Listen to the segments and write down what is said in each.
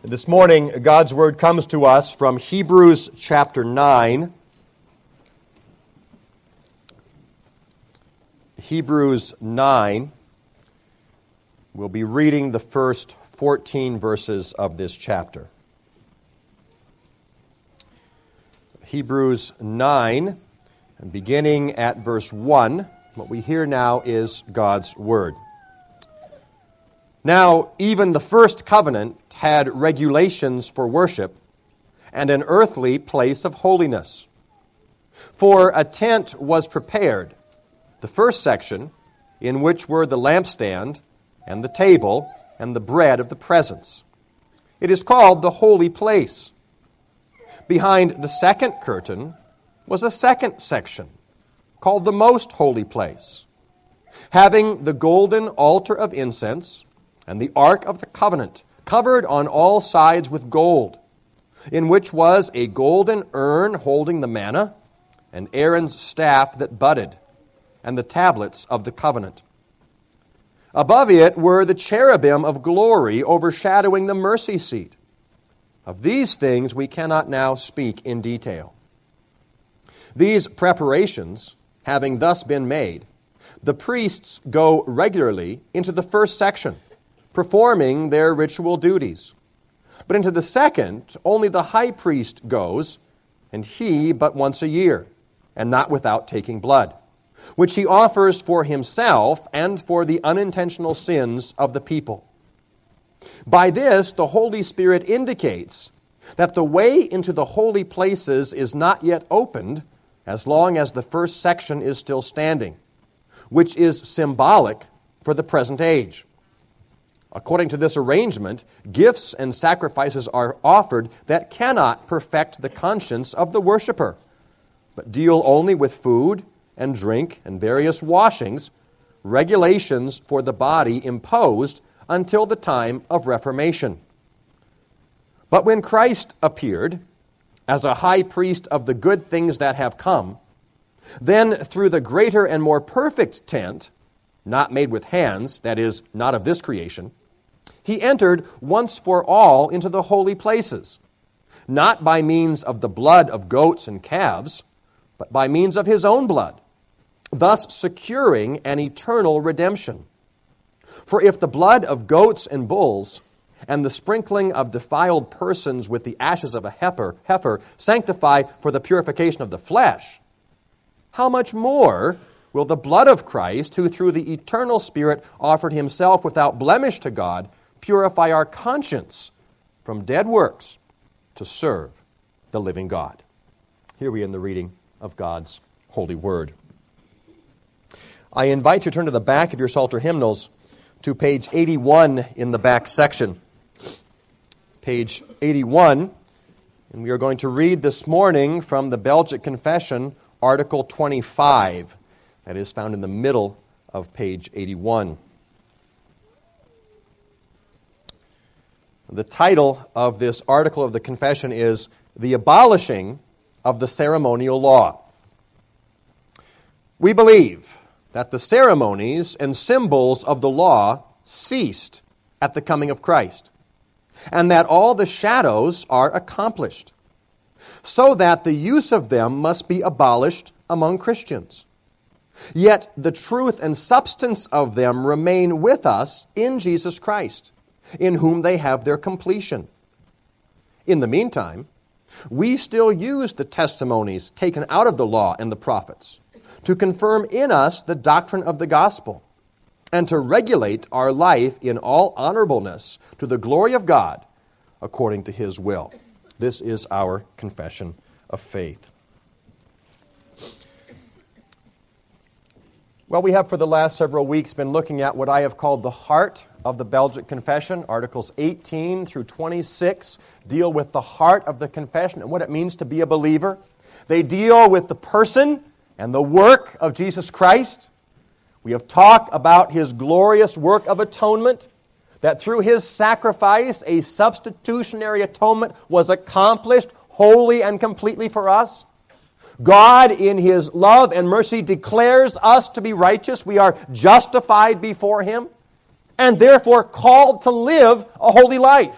This morning, God's Word comes to us from Hebrews chapter 9. Hebrews 9. We'll be reading the first 14 verses of this chapter. Hebrews 9, and beginning at verse 1, what we hear now is God's Word. Now, even the first covenant had regulations for worship and an earthly place of holiness. For a tent was prepared, the first section, in which were the lampstand and the table and the bread of the presence. It is called the holy place. Behind the second curtain was a second section, called the most holy place, having the golden altar of incense and the ark of the covenant, covered on all sides with gold, in which was a golden urn holding the manna, and Aaron's staff that budded, and the tablets of the covenant. Above it were the cherubim of glory overshadowing the mercy seat. Of these things we cannot now speak in detail. These preparations, having thus been made, the priests go regularly into the first section, performing their ritual duties. But into the second, only the high priest goes, and he but once a year, and not without taking blood, which he offers for himself and for the unintentional sins of the people. By this, the Holy Spirit indicates that the way into the holy places is not yet opened as long as the first section is still standing, which is symbolic for the present age. According to this arrangement, gifts and sacrifices are offered that cannot perfect the conscience of the worshiper, but deal only with food and drink and various washings, regulations for the body imposed until the time of Reformation. But when Christ appeared as a high priest of the good things that have come, then through the greater and more perfect tent, not made with hands, that is, not of this creation, he entered once for all into the holy places, not by means of the blood of goats and calves, but by means of his own blood, thus securing an eternal redemption. For if the blood of goats and bulls and the sprinkling of defiled persons with the ashes of a heifer sanctify for the purification of the flesh, how much more will the blood of Christ, who through the eternal Spirit offered himself without blemish to God, purify our conscience from dead works to serve the living God? Here we end the reading of God's holy word. I invite you to turn to the back of your Psalter hymnals to page 81 in the back section. Page 81, and we are going to read this morning from the Belgic Confession, Article 25. That is found in the middle of page 81. The title of this article of the Confession is The Abolishing of the Ceremonial Law. We believe that the ceremonies and symbols of the law ceased at the coming of Christ, and that all the shadows are accomplished, so that the use of them must be abolished among Christians. Yet the truth and substance of them remain with us in Jesus Christ, in whom they have their completion. In the meantime, we still use the testimonies taken out of the law and the prophets to confirm in us the doctrine of the gospel and to regulate our life in all honorableness to the glory of God according to his will. This is our confession of faith. Well, we have for the last several weeks been looking at what I have called the heart of the Belgic Confession. Articles 18 through 26 deal with the heart of the confession and what it means to be a believer. They deal with the person and the work of Jesus Christ. We have talked about his glorious work of atonement, that through his sacrifice, a substitutionary atonement was accomplished wholly and completely for us. God, in his love and mercy, declares us to be righteous. We are justified before him, and therefore called to live a holy life.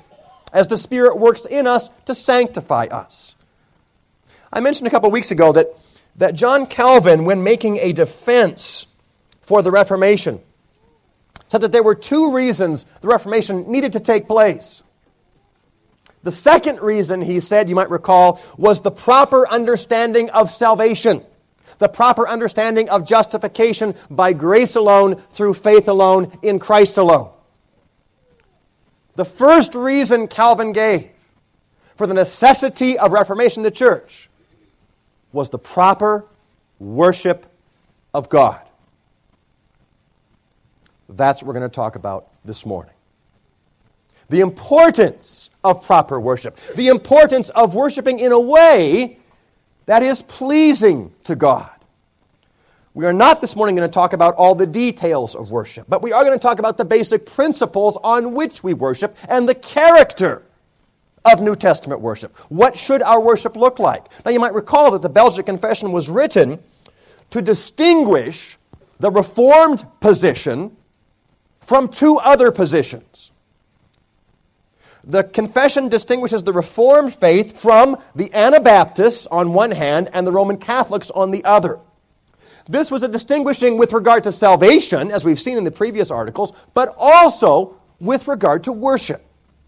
as the Spirit works in us to sanctify us. I mentioned a couple of weeks ago that John Calvin, when making a defense for the Reformation, said that there were two reasons the Reformation needed to take place. The second reason, he said, you might recall, was the proper understanding of salvation, the proper understanding of justification by grace alone, through faith alone, in Christ alone. The first reason Calvin gave for the necessity of Reformation in the church was the proper worship of God. That's what we're going to talk about this morning. The importance of proper worship. The importance of worshiping in a way that is pleasing to God. We are not this morning going to talk about all the details of worship, but we are going to talk about the basic principles on which we worship and the character of New Testament worship. What should our worship look like? Now you might recall that the Belgic Confession was written to distinguish the Reformed position from two other positions. The confession distinguishes the Reformed faith from the Anabaptists on one hand and the Roman Catholics on the other. This was a distinguishing with regard to salvation, as we've seen in the previous articles, but also with regard to worship.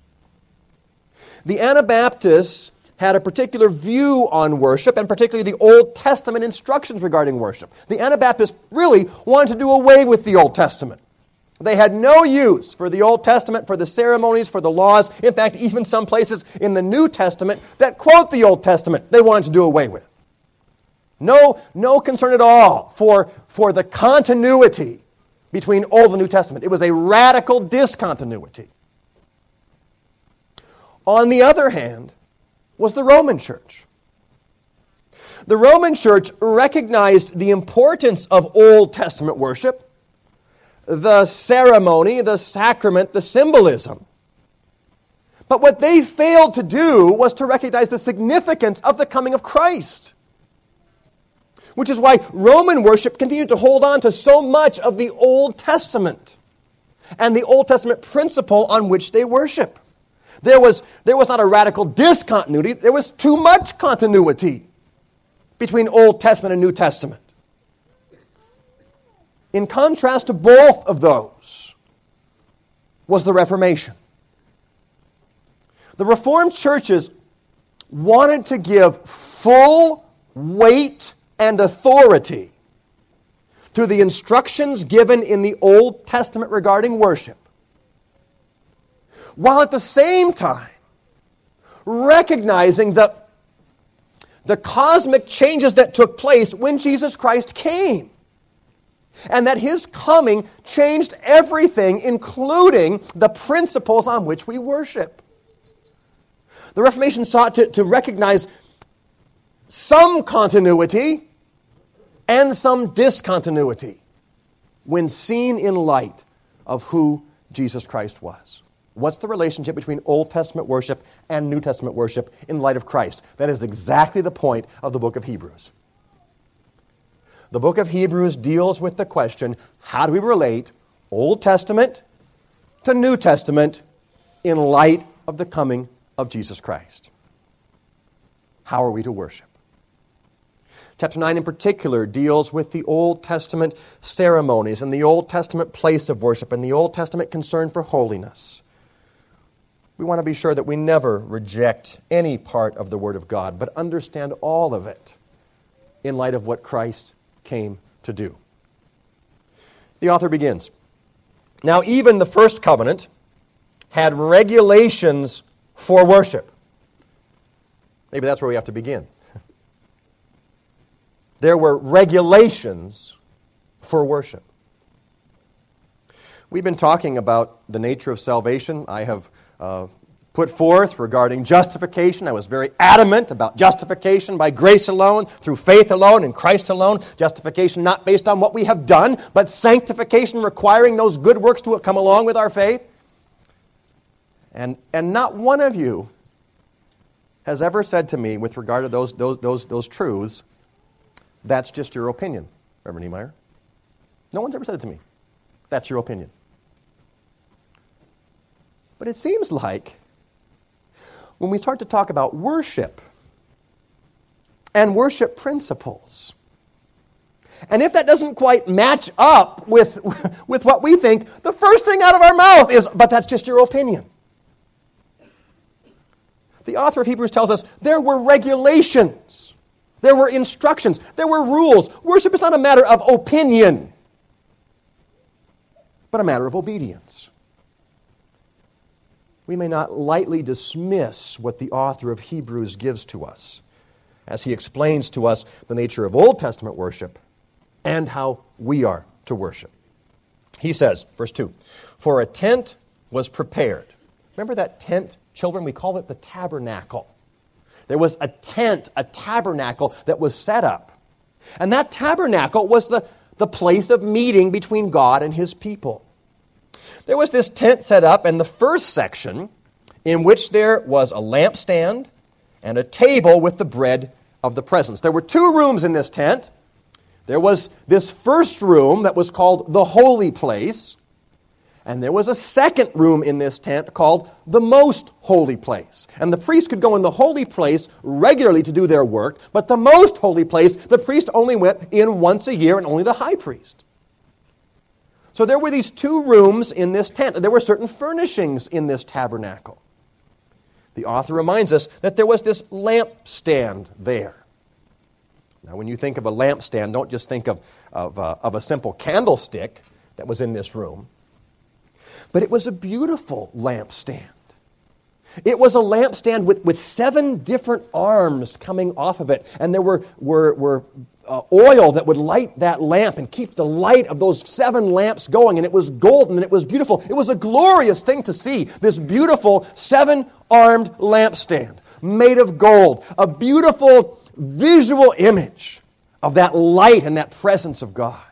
The Anabaptists had a particular view on worship, and particularly the Old Testament instructions regarding worship. The Anabaptists really wanted to do away with the Old Testament. They had no use for the Old Testament, for the ceremonies, for the laws. In fact, even some places in the New Testament that quote the Old Testament, they wanted to do away with. No concern at all for the continuity between Old and New Testament. It was a radical discontinuity. On the other hand, was the Roman Church. The Roman Church recognized the importance of Old Testament worship, the ceremony, the sacrament, the symbolism. But what they failed to do was to recognize the significance of the coming of Christ. Which is why Roman worship continued to hold on to so much of the Old Testament and the Old Testament principle on which they worship. There was not a radical discontinuity, there was too much continuity between Old Testament and New Testament. In contrast to both of those was the Reformation. The Reformed churches wanted to give full weight and authority to the instructions given in the Old Testament regarding worship, while at the same time recognizing the cosmic changes that took place when Jesus Christ came. And that His coming changed everything, including the principles on which we worship. The Reformation sought to recognize some continuity and some discontinuity when seen in light of who Jesus Christ was. What's the relationship between Old Testament worship and New Testament worship in light of Christ? That is exactly the point of the book of Hebrews. The book of Hebrews deals with the question, how do we relate Old Testament to New Testament in light of the coming of Jesus Christ? How are we to worship? Chapter 9 in particular deals with the Old Testament ceremonies and the Old Testament place of worship and the Old Testament concern for holiness. We want to be sure that we never reject any part of the Word of God, but understand all of it in light of what Christ came to do. The author begins, now even the first covenant had regulations for worship. Maybe that's where we have to begin. There were regulations for worship. We've been talking about the nature of salvation. I have put forth regarding justification. I was very adamant about justification by grace alone, through faith alone, in Christ alone. Justification not based on what we have done, but sanctification requiring those good works to come along with our faith. And not one of you has ever said to me with regard to those truths, that's just your opinion, Reverend Niemeyer. No one's ever said it to me. That's your opinion. But it seems like when we start to talk about worship and worship principles. And if that doesn't quite match up with what we think, the first thing out of our mouth is, but that's just your opinion. The author of Hebrews tells us there were regulations, there were instructions, there were rules. Worship is not a matter of opinion, but a matter of obedience. We may not lightly dismiss what the author of Hebrews gives to us as he explains to us the nature of Old Testament worship and how we are to worship. He says, verse 2, "For a tent was prepared." Remember that tent, children? We call it the tabernacle. There was a tent, a tabernacle that was set up. And that tabernacle was the place of meeting between God and his people. There was this tent set up in the first section in which there was a lampstand and a table with the bread of the presence. There were two rooms in this tent. There was this first room that was called the holy place, and there was a second room in this tent called the most holy place. And the priest could go in the holy place regularly to do their work, but the most holy place, the priest only went in once a year, and only the high priest. So there were these two rooms in this tent, and there were certain furnishings in this tabernacle. The author reminds us that there was this lampstand there. Now, when you think of a lampstand, don't just think of a simple candlestick that was in this room. But it was a beautiful lampstand. It was a lampstand with 7 different arms coming off of it. And there were oil that would light that lamp and keep the light of those 7 lamps going. And it was golden and it was beautiful. It was a glorious thing to see, this beautiful 7-armed lampstand made of gold. A beautiful visual image of that light and that presence of God.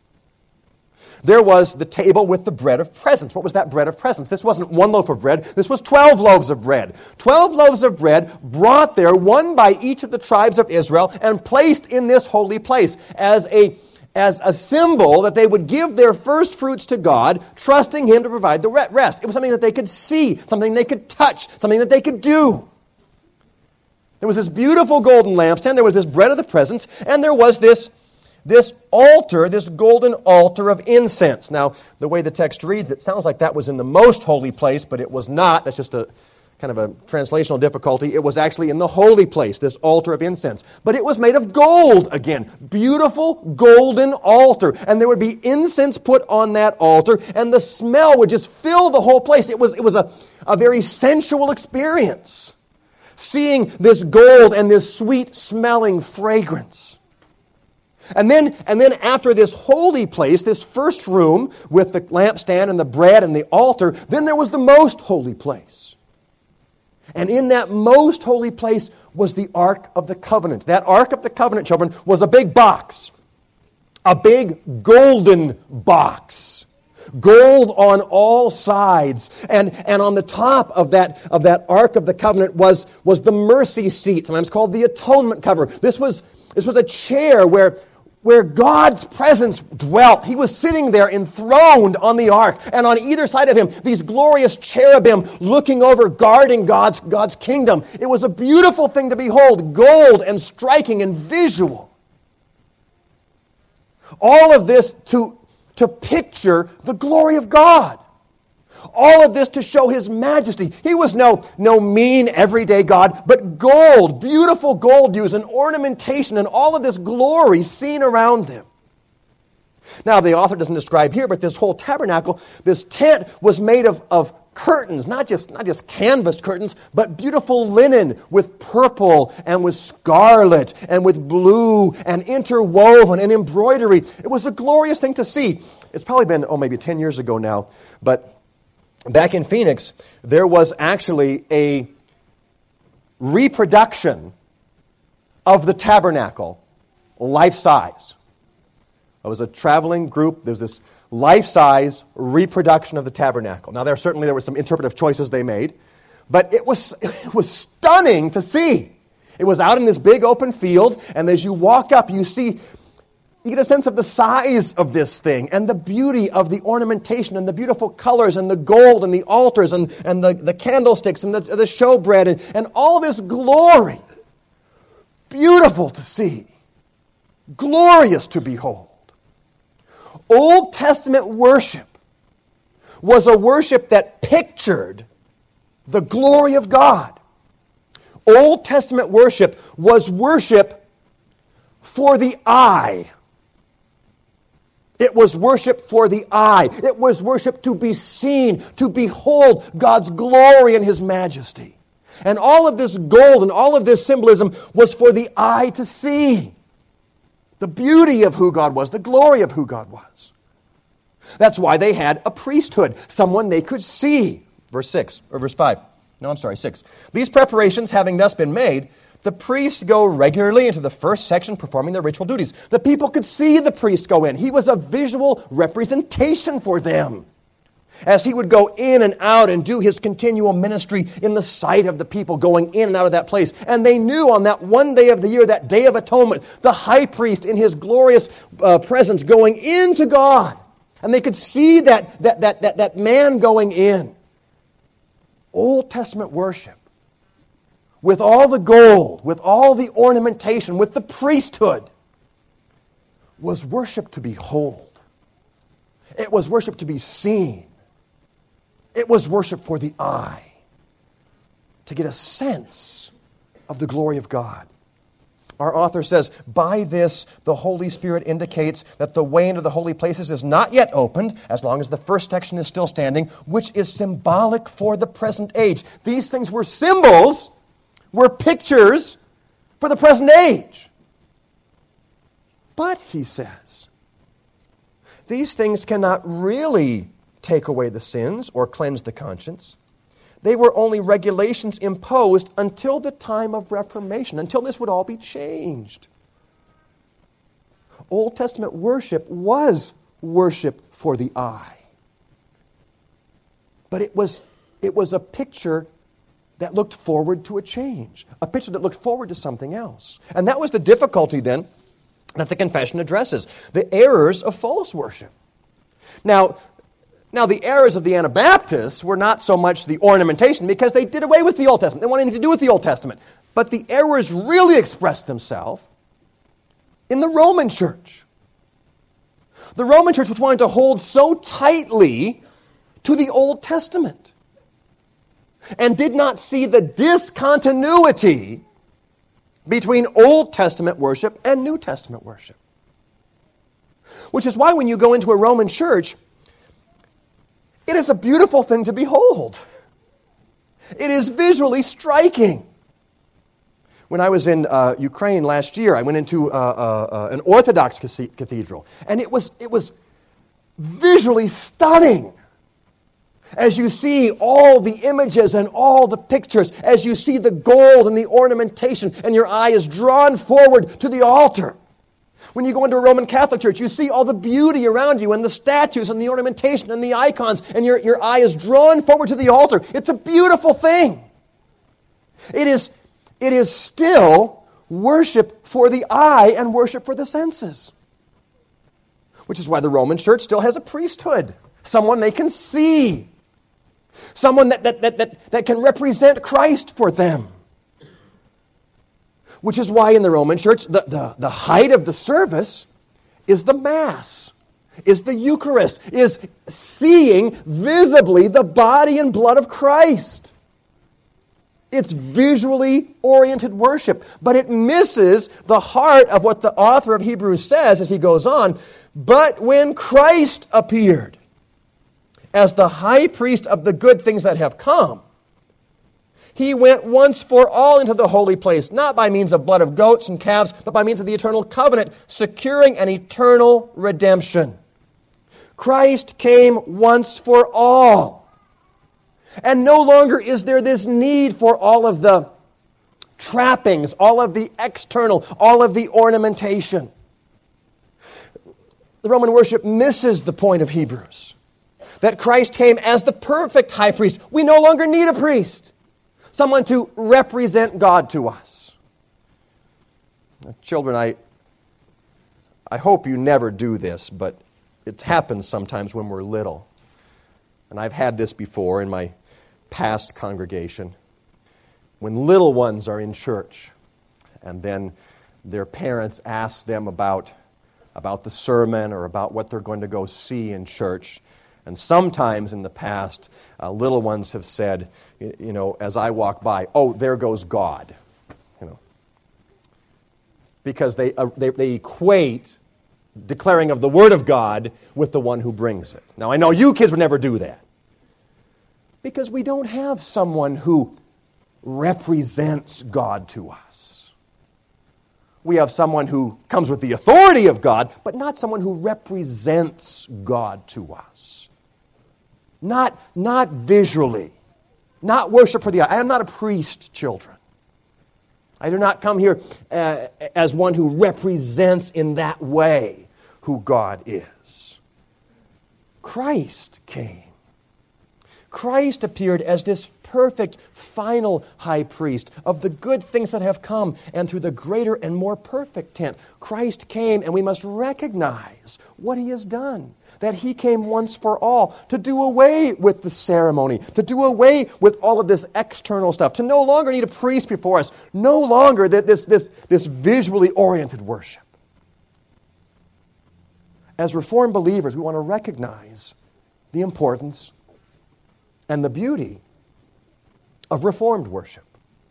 There was the table with the bread of presence. What was that bread of presence? This wasn't 1 loaf of bread. This was 12 loaves of bread. 12 loaves of bread brought there, one by each of the tribes of Israel, and placed in this holy place as a symbol that they would give their first fruits to God, trusting Him to provide the rest. It was something that they could see, something they could touch, something that they could do. There was this beautiful golden lampstand, there was this bread of the presence, and there was this altar, this golden altar of incense. Now, the way the text reads, it sounds like that was in the most holy place, but it was not. That's just a kind of a translational difficulty. It was actually in the holy place, this altar of incense. But it was made of gold again. Beautiful golden altar. And there would be incense put on that altar, and the smell would just fill the whole place. It was a very sensual experience, seeing this gold and this sweet-smelling fragrance. And then after this holy place, this first room with the lampstand and the bread and the altar, then there was the most holy place. And in that most holy place was the Ark of the Covenant. That Ark of the Covenant, children, was a big box. A big golden box. Gold on all sides. And on the top of that Ark of the Covenant was the mercy seat, sometimes called the atonement cover. This was a chair where God's presence dwelt. He was sitting there enthroned on the ark, and on either side of him, these glorious cherubim looking over, guarding God's kingdom. It was a beautiful thing to behold, gold and striking and visual. All of this to picture the glory of God. All of this to show His majesty. He was no mean, everyday God, but gold, beautiful gold hues and ornamentation and all of this glory seen around them. Now, the author doesn't describe here, but this whole tabernacle, this tent was made of curtains, not just canvas curtains, but beautiful linen with purple and with scarlet and with blue and interwoven and embroidery. It was a glorious thing to see. It's probably been, maybe 10 years ago now, but back in Phoenix, there was actually a reproduction of the tabernacle, life-size. It was a traveling group. There was this life-size reproduction of the tabernacle. Now, there were some interpretive choices they made, but it was stunning to see. It was out in this big open field, and as you walk up, you see You get a sense of the size of this thing and the beauty of the ornamentation and the beautiful colors and the gold and the altars and the candlesticks and the showbread and all this glory. Beautiful to see. Glorious to behold. Old Testament worship was a worship that pictured the glory of God. Old Testament worship was worship for the eye. It was worship for the eye. It was worship to be seen, to behold God's glory and His majesty. And all of this gold and all of this symbolism was for the eye to see. The beauty of who God was, the glory of who God was. That's why they had a priesthood, someone they could see. Verse 6, or verse 5. No, I'm sorry, 6. These preparations having thus been made, the priests go regularly into the first section performing their ritual duties. The people could see the priest go in. He was a visual representation for them, as he would go in and out and do his continual ministry in the sight of the people going in and out of that place. And they knew on that one day of the year, that Day of Atonement, the high priest in his glorious presence going into God. And they could see that man going in. Old Testament worship, with all the gold, with all the ornamentation, with the priesthood, was worship to behold. It was worship to be seen. It was worship for the eye, to get a sense of the glory of God. Our author says, by this, the Holy Spirit indicates that the way into the holy places is not yet opened, as long as the first section is still standing, which is symbolic for the present age. These things were symbols, were pictures for the present age. But, he says, these things cannot really take away the sins or cleanse the conscience. They were only regulations imposed until the time of Reformation, until this would all be changed. Old Testament worship was worship for the eye. But it was a picture that looked forward to a change, a picture that looked forward to something else. And that was the difficulty then that the confession addresses, the errors of false worship. Now, the errors of the Anabaptists were not so much the ornamentation, because they did away with the Old Testament. They wanted anything to do with the Old Testament. But the errors really expressed themselves in the Roman church. The Roman church was wanting to hold so tightly to the Old Testament and did not see the discontinuity between Old Testament worship and New Testament worship. Which is why when you go into a Roman church, it is a beautiful thing to behold. It is visually striking. When I was in Ukraine last year, I went into an Orthodox cathedral, and it was visually stunning. As you see all the images and all the pictures, as you see the gold and the ornamentation, and your eye is drawn forward to the altar. When you go into a Roman Catholic church, you see all the beauty around you and the statues and the ornamentation and the icons, and your eye is drawn forward to the altar. It's a beautiful thing. It is still worship for the eye and worship for the senses. Which is why the Roman church still has a priesthood. Someone they can see. Someone that can represent Christ for them. Which is why in the Roman church, the height of the service is the Mass, is the Eucharist, is seeing visibly the body and blood of Christ. It's visually oriented worship, but it misses the heart of what the author of Hebrews says as he goes on. But when Christ appeared as the high priest of the good things that have come, He went once for all into the holy place, not by means of blood of goats and calves, but by means of the eternal covenant, securing an eternal redemption. Christ came once for all. And no longer is there this need for all of the trappings, all of the external, all of the ornamentation. The Roman worship misses the point of Hebrews, that Christ came as the perfect high priest. We no longer need a priest. Someone to represent God to us. Children, I hope you never do this, but it happens sometimes when we're little. And I've had this before in my past congregation. When little ones are in church, and then their parents ask them about the sermon or about what they're going to go see in church. And sometimes in the past, little ones have said, as I walk by, "Oh, there goes God." Because they equate declaring of the Word of God with the one who brings it. Now, I know you kids would never do that. Because we don't have someone who represents God to us. We have someone who comes with the authority of God, but not someone who represents God to us. Not visually. Not worship for the eye. I am not a priest, children. I do not come here as one who represents in that way who God is. Christ came. Christ appeared as this perfect, final high priest of the good things that have come, and through the greater and more perfect tent. Christ came, and we must recognize what He has done. That He came once for all to do away with the ceremony, to do away with all of this external stuff, to no longer need a priest before us, no longer this visually oriented worship. As Reformed believers, we want to recognize the importance and the beauty of Reformed worship.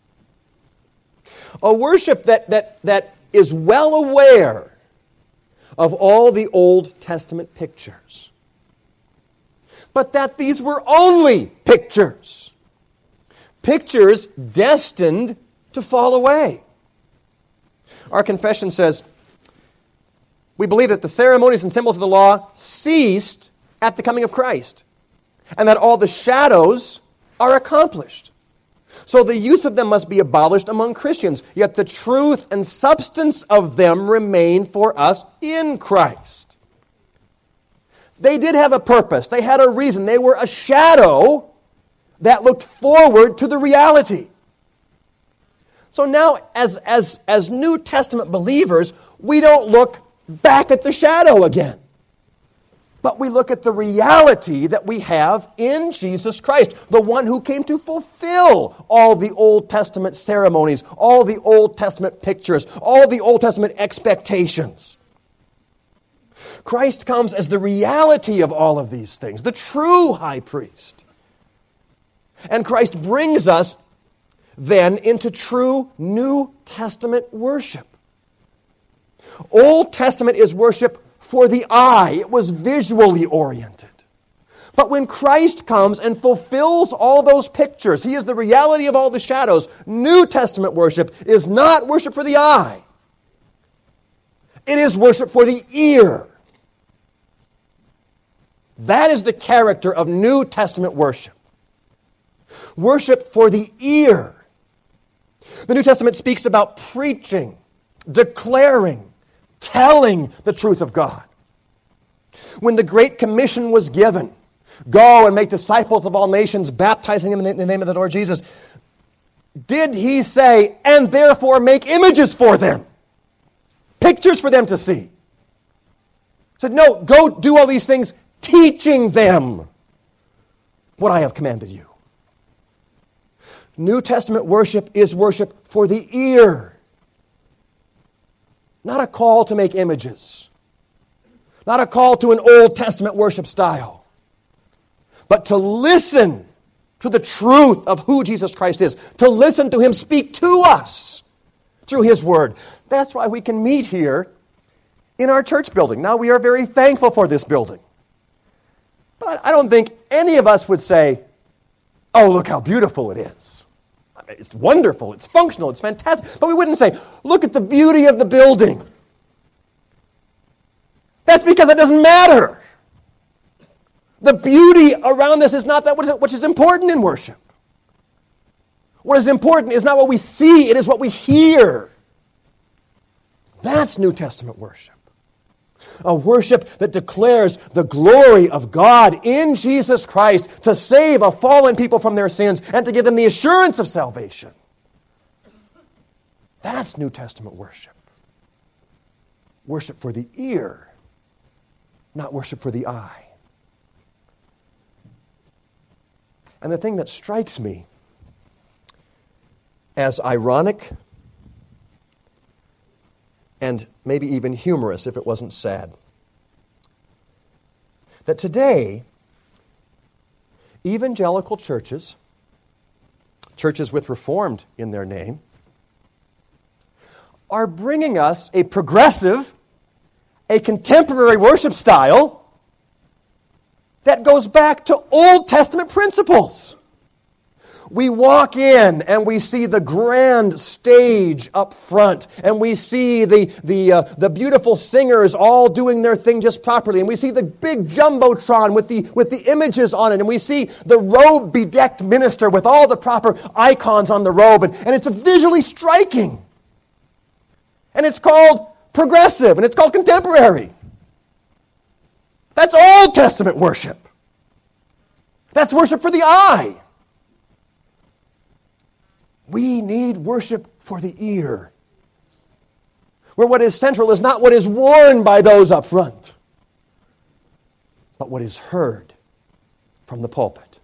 A worship that is well aware of all the Old Testament pictures. But that these were only pictures. Pictures destined to fall away. Our confession says, we believe that the ceremonies and symbols of the law ceased at the coming of Christ, and that all the shadows are accomplished. So the use of them must be abolished among Christians, yet the truth and substance of them remain for us in Christ. They did have a purpose. They had a reason. They were a shadow that looked forward to the reality. So now, as New Testament believers, we don't look back at the shadow again. But we look at the reality that we have in Jesus Christ, the one who came to fulfill all the Old Testament ceremonies, all the Old Testament pictures, all the Old Testament expectations. Christ comes as the reality of all of these things, the true high priest. And Christ brings us then into true New Testament worship. Old Testament is worship for the eye. It was visually oriented. But when Christ comes and fulfills all those pictures, He is the reality of all the shadows. New Testament worship is not worship for the eye. It is worship for the ear. That is the character of New Testament worship. Worship for the ear. The New Testament speaks about preaching, declaring, telling the truth of God. When the Great Commission was given, go and make disciples of all nations, baptizing them in the name of the Lord Jesus, did He say, and therefore make images for them? Pictures for them to see. He said, no, go do all these things, teaching them what I have commanded you. New Testament worship is worship for the ear. Not a call to make images. Not a call to an Old Testament worship style. But to listen to the truth of who Jesus Christ is. To listen to Him speak to us through His Word. That's why we can meet here in our church building. Now, we are very thankful for this building. But I don't think any of us would say, oh, look how beautiful it is. It's wonderful, it's functional, it's fantastic. But we wouldn't say, look at the beauty of the building. That's because it doesn't matter. The beauty around this is not that which is important in worship. What is important is not what we see, it is what we hear. That's New Testament worship. A worship that declares the glory of God in Jesus Christ to save a fallen people from their sins and to give them the assurance of salvation. That's New Testament worship. worship for the ear, not worship for the eye. And the thing that strikes me as ironic and maybe even humorous if it wasn't sad, that today, evangelical churches, churches with Reformed in their name, are bringing us a progressive, a contemporary worship style that goes back to Old Testament principles. We walk in and we see the grand stage up front, and we see the beautiful singers all doing their thing just properly, and we see the big jumbotron with the images on it, and we see the robe bedecked minister with all the proper icons on the robe, and it's visually striking. And it's called progressive, and it's called contemporary. That's Old Testament worship. That's worship for the eye. We need worship for the ear, where what is central is not what is worn by those up front, but what is heard from the pulpit.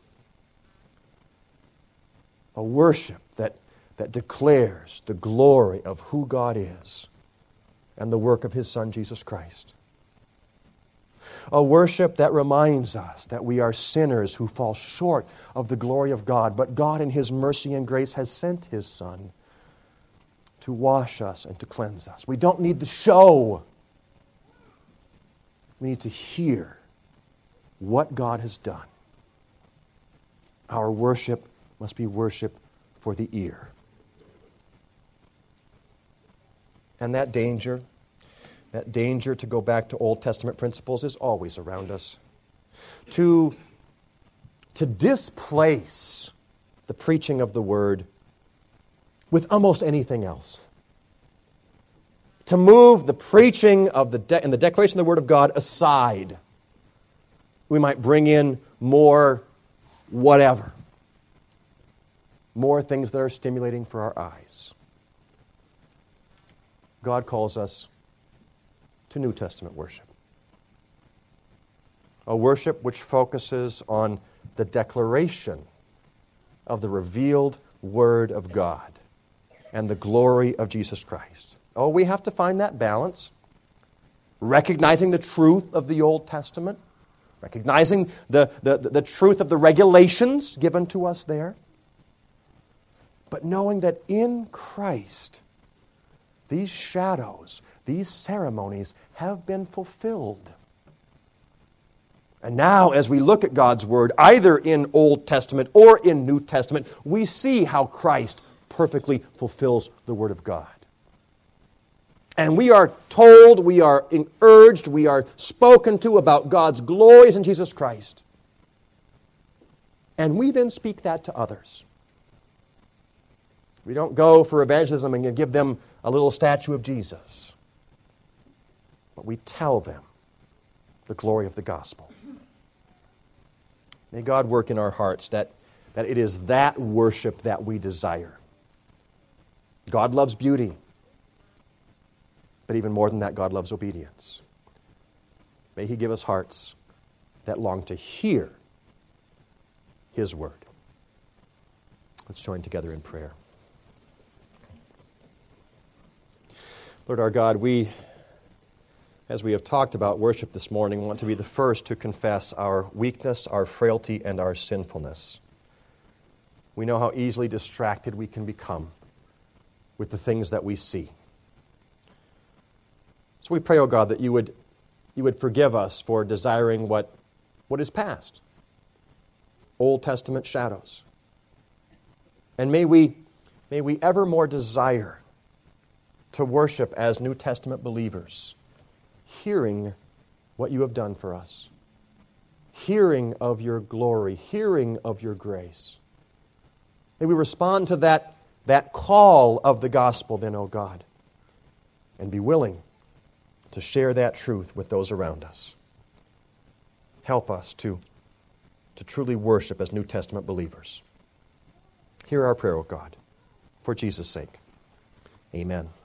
A worship that declares the glory of who God is and the work of His Son, Jesus Christ. A worship that reminds us that we are sinners who fall short of the glory of God, but God in His mercy and grace has sent His Son to wash us and to cleanse us. We don't need the show. We need to hear what God has done. Our worship must be worship for the ear. And that danger to go back to Old Testament principles is always around us. To displace the preaching of the Word with almost anything else. To move the preaching of and the declaration of the Word of God aside. We might bring in more whatever. More things that are stimulating for our eyes. God calls us to New Testament worship. A worship which focuses on the declaration of the revealed Word of God and the glory of Jesus Christ. Oh, we have to find that balance, recognizing the truth of the Old Testament, recognizing the truth of the regulations given to us there, but knowing that in Christ, these shadows, these ceremonies have been fulfilled. And now, as we look at God's Word, either in Old Testament or in New Testament, we see how Christ perfectly fulfills the Word of God. And we are told, we are urged, we are spoken to about God's glories in Jesus Christ. And we then speak that to others. We don't go for evangelism and give them a little statue of Jesus. But we tell them the glory of the gospel. May God work in our hearts that it is that worship that we desire. God loves beauty. But even more than that, God loves obedience. May He give us hearts that long to hear His word. Let's join together in prayer. Lord our God, as we have talked about worship this morning, want to be the first to confess our weakness, our frailty, and our sinfulness. We know how easily distracted we can become with the things that we see. So we pray, O God, that you would forgive us for desiring what is past, Old Testament shadows. And may we ever more desire to worship as New Testament believers, hearing what you have done for us, hearing of your glory, hearing of your grace. May we respond to that call of the gospel then, O God, and be willing to share that truth with those around us. Help us to truly worship as New Testament believers. Hear our prayer, O God, for Jesus' sake. Amen.